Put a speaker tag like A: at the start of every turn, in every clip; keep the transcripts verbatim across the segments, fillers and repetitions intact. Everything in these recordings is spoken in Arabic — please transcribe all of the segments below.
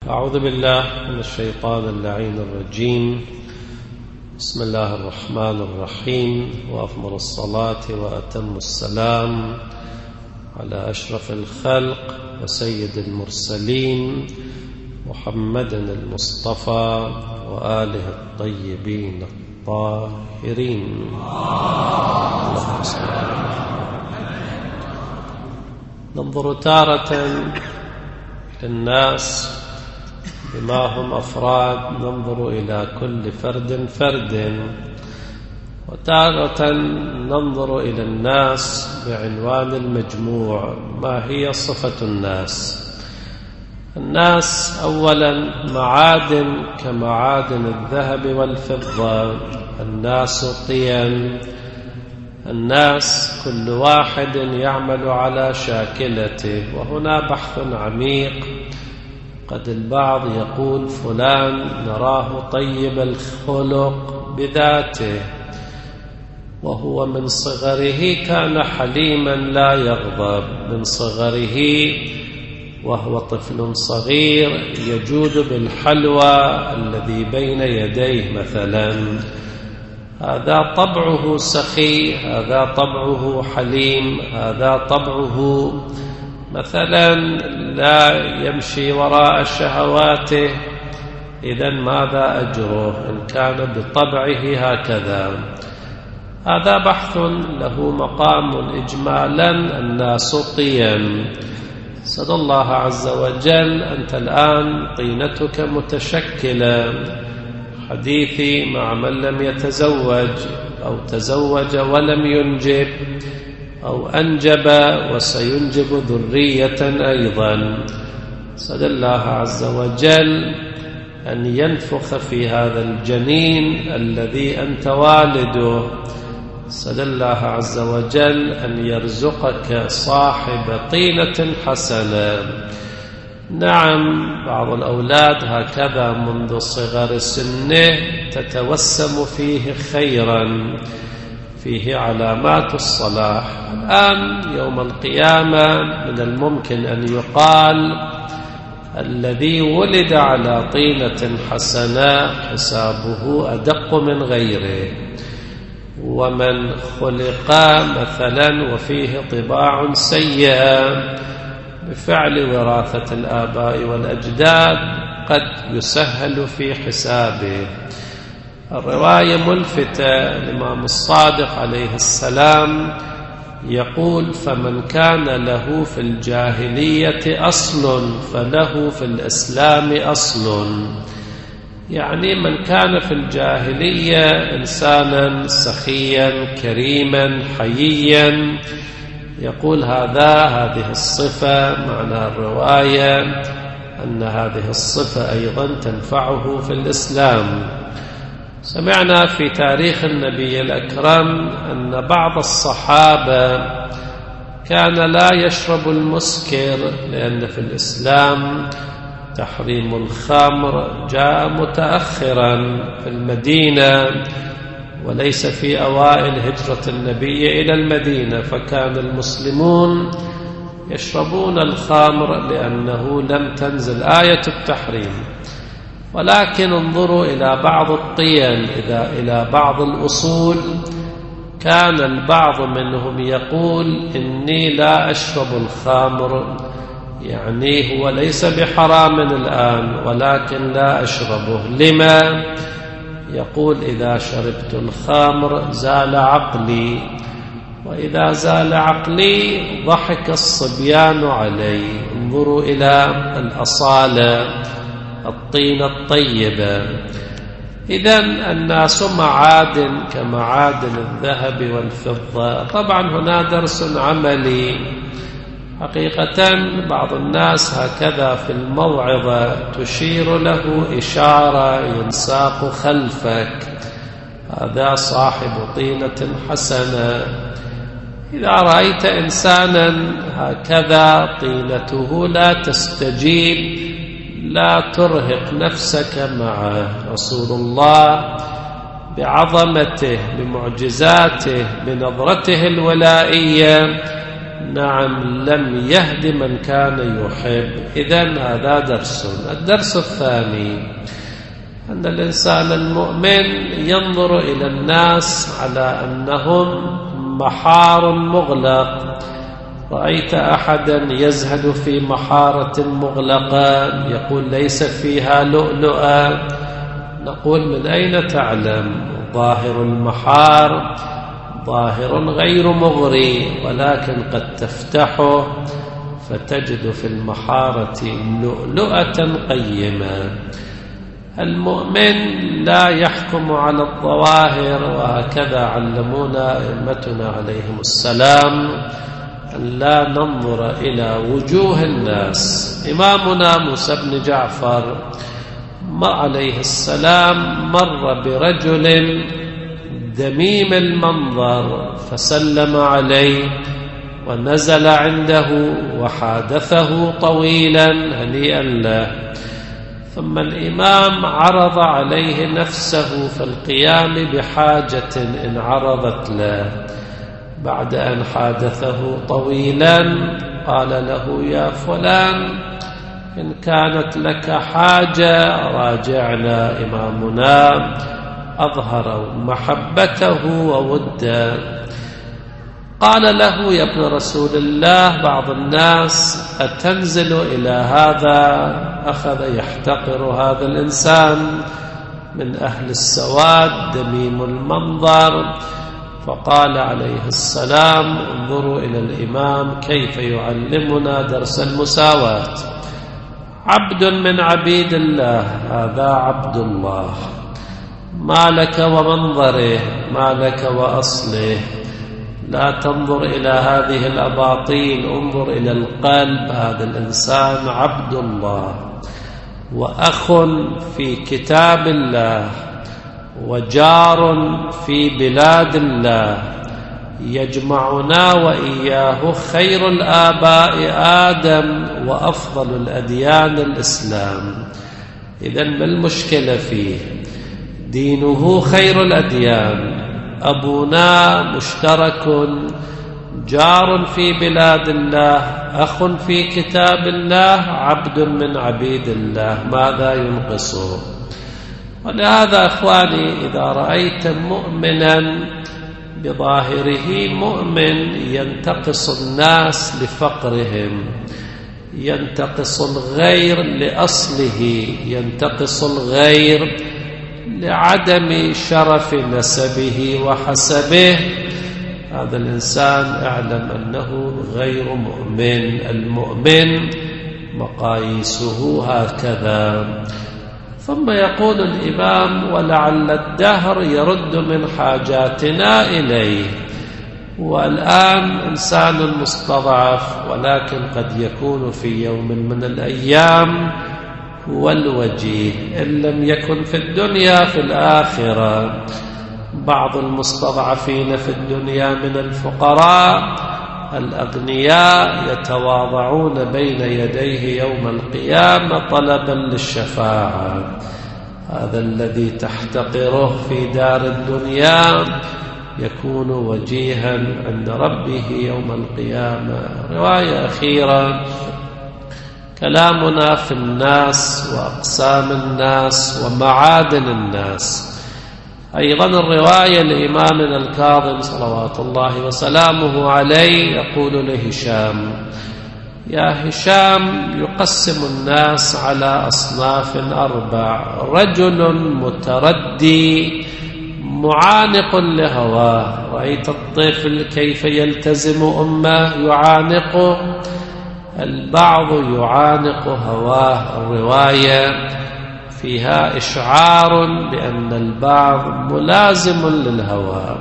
A: أعوذ بالله من الشيطان اللعين الرجيم. بسم الله الرحمن الرحيم، وأفضل الصلاة وأتم السلام على أشرف الخلق وسيد المرسلين محمد المصطفى وآله الطيبين الطاهرين. ننظر تارة للناس بما هم أفراد، ننظر إلى كل فرد فرد، وتارة ننظر إلى الناس بعنوان المجموع. ما هي صفة الناس؟ الناس أولا معادن كمعادن الذهب والفضة، الناس قيم، الناس كل واحد يعمل على شاكلته. وهنا بحث عميق. قد البعض يقول فلان نراه طيب الخلق بذاته، وهو من صغره كان حليما لا يغضب، من صغره وهو طفل صغير يجود بالحلوى الذي بين يديه مثلا. هذا طبعه سخي، هذا طبعه حليم، هذا طبعه مثلا لا يمشي وراء شهواته. إذن ماذا أجره إن كان بطبعه هكذا؟ هذا بحث له مقام إجمالا. الناس قيم. سأل الله عز وجل أنت الآن طينتك متشكلة. حديثي مع من لم يتزوج أو تزوج ولم ينجب أو أنجب وسينجب ذرية أيضا. سأل الله عز وجل أن ينفخ في هذا الجنين الذي أنت والده. سأل الله عز وجل أن يرزقك صاحب طينة حسنة. نعم، بعض الأولاد هكذا منذ صغر سنه تتوسم فيه خيرا، فيه علامات الصلاح. الآن يوم القيامة من الممكن أن يقال الذي ولد على طينة حسنة حسابه أدق من غيره، ومن خلق مثلا وفيه طباع سيئة بفعل وراثة الآباء والأجداد قد يسهل في حسابه. الرواية ملفتة. الإمام الصادق عليه السلام يقول: فمن كان له في الجاهلية أصل فله في الإسلام أصل. يعني من كان في الجاهلية إنسانا سخيا كريما حييا، يقول هذا هذه الصفة. معنى الرواية أن هذه الصفة أيضا تنفعه في الإسلام. سمعنا في تاريخ النبي الأكرم أن بعض الصحابة كان لا يشرب المسكر، لأن في الإسلام تحريم الخمر جاء متأخرا في المدينة وليس في أوائل هجرة النبي إلى المدينة، فكان المسلمون يشربون الخمر لأنه لم تنزل آية التحريم. ولكن انظروا إلى بعض الطين، إذا إلى بعض الأصول. كان البعض منهم يقول إني لا أشرب الخمر، يعني هو ليس بحرام الآن ولكن لا أشربه. لما؟ يقول إذا شربت الخمر زال عقلي، وإذا زال عقلي ضحك الصبيان علي. انظروا إلى الأصالة، الطينة الطيبة. إذن الناس معادن كمعادن الذهب والفضة. طبعا هنا درس عملي. حقيقة بعض الناس هكذا في الموعظة تشير له إشارة ينساق خلفك: هذا صاحب طينة حسنة. إذا رأيت إنسانا هكذا طينته لا تستجيب، لا ترهق نفسك معه. رسول الله بعظمته بمعجزاته بنظرته الولائية نعم لم يهد من كان يحب. إذن هذا درس. الدرس الثاني أن الإنسان المؤمن ينظر إلى الناس على أنهم محار مغلق. رأيت أحدا يزهد في محارة مغلقة يقول ليس فيها لؤلؤة، نقول من أين تعلم؟ ظاهر المحار ظاهر غير مغري، ولكن قد تفتحه فتجد في المحارة لؤلؤة قيمة. المؤمن لا يحكم على الظواهر، وهكذا علمونا أئمتنا عليهم السلام أن لا ننظر إلى وجوه الناس. إمامنا موسى بن جعفر عليه السلام مر برجل دميم المنظر فسلم عليه ونزل عنده وحادثه طويلا هنيئا له، ثم الإمام عرض عليه نفسه في القيام بحاجة إن عرضت له. بعد أن حادثه طويلا قال له يا فلان إن كانت لك حاجة راجعنا. إمامنا أظهر محبته ووده. قال له يا ابن رسول الله بعض الناس أتنزل إلى هذا؟ أخذ يحتقر هذا الإنسان من أهل السواد دميم المنظر، فقال عليه السلام انظروا إلى الإمام كيف يعلمنا درس المساواة. عبد من عبيد الله، هذا عبد الله، ما لك ومنظره، ما لك وأصله. لا تنظر إلى هذه الأباطيل، انظر إلى القلب. هذا الإنسان عبد الله وأخ في كتاب الله وجار في بلاد الله، يجمعنا وإياه خير الآباء آدم وأفضل الأديان الإسلام. إذن ما المشكلة فيه؟ دينه خير الأديان، أبونا مشترك، جار في بلاد الله، أخ في كتاب الله، عبد من عبيد الله، ماذا ينقصه؟ ولهذا أخواني إذا رأيت مؤمنا بظاهره مؤمن ينتقص الناس لفقرهم، ينتقص الغير لأصله، ينتقص الغير لعدم شرف نسبه وحسبه، هذا الإنسان اعلم أنه غير مؤمن. المؤمن مقاييسه هكذا. ثم يقول الإمام ولعل الدهر يرد من حاجاتنا إليه. والآن إنسان مستضعف، ولكن قد يكون في يوم من الأيام هو الوجيه، إن لم يكن في الدنيا في الآخرة. بعض المستضعفين في الدنيا من الفقراء الأغنياء يتواضعون بين يديه يوم القيامة طلبا للشفاعة. هذا الذي تحتقره في دار الدنيا يكون وجيها عند ربه يوم القيامة. رواية أخيرة، كلامنا في الناس وأقسام الناس ومعادن الناس. أيضا الرواية لإمامنا الكاظم صلوات الله وسلامه عليه يقول لهشام يا هشام يقسم الناس على أصناف أربع: رجل متردي معانق لهواه. رأيت الطفل كيف يلتزم أمه يعانقه، البعض يعانق هواه. الرواية فيها إشعار بأن البعض ملازم للهوى.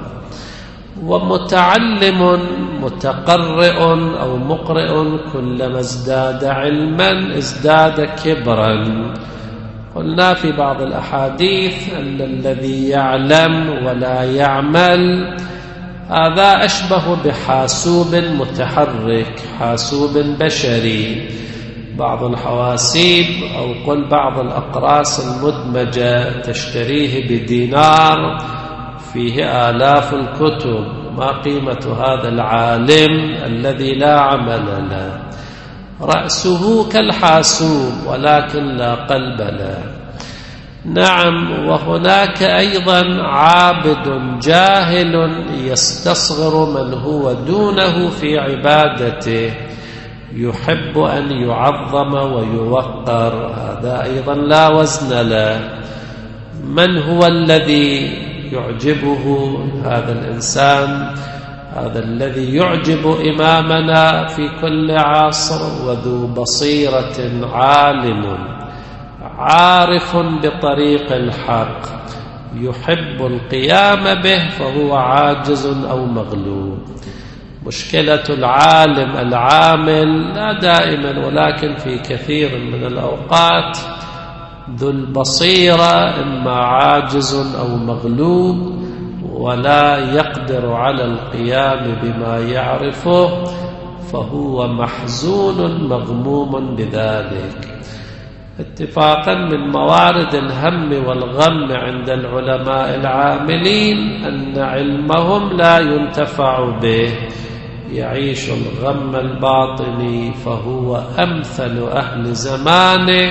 A: ومتعلم متقرئ أو مقرئ كلما ازداد علما ازداد كبرا. قلنا في بعض الأحاديث أن الذي يعلم ولا يعمل هذا أشبه بحاسوب متحرك، حاسوب بشري. بعض الحواسيب أو قل بعض الأقراص المدمجة تشتريه بدينار فيه آلاف الكتب، ما قيمة هذا العالم الذي لا عمل له؟ رأسه كالحاسوب ولكن لا قلب له. نعم، وهناك أيضا عابد جاهل يستصغر من هو دونه في عبادته، يحب أن يعظم ويوقر، هذا أيضا لا وزن له. من هو الذي يعجبه هذا الإنسان؟ هذا الذي يعجب إمامنا في كل عصر، وذو بصيرة، عالم عارف بطريق الحق، يحب القيام به فهو عاجز أو مغلوب. مشكلة العالم العامل لا دائما ولكن في كثير من الأوقات ذو البصيرة إما عاجز أو مغلوب، ولا يقدر على القيام بما يعرفه، فهو محزون مغموم بذلك. اتفاقا من موارد الهم والغم عند العلماء العاملين أن علمهم لا ينتفع به، يعيش الغم الباطني، فهو أمثل أهل زمانه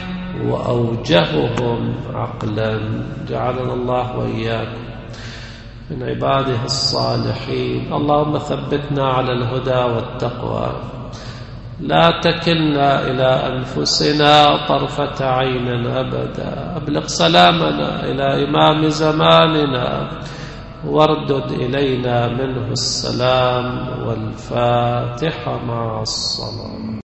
A: وأوجههم عقلا. جعلنا الله وإياكم من عباده الصالحين. اللهم ثبتنا على الهدى والتقوى، لا تكلنا إلى أنفسنا طرفة عين أبدا. أبلغ سلامنا إلى إمام زماننا، واردد إلينا منه السلام. والفاتحة مع الصلاة.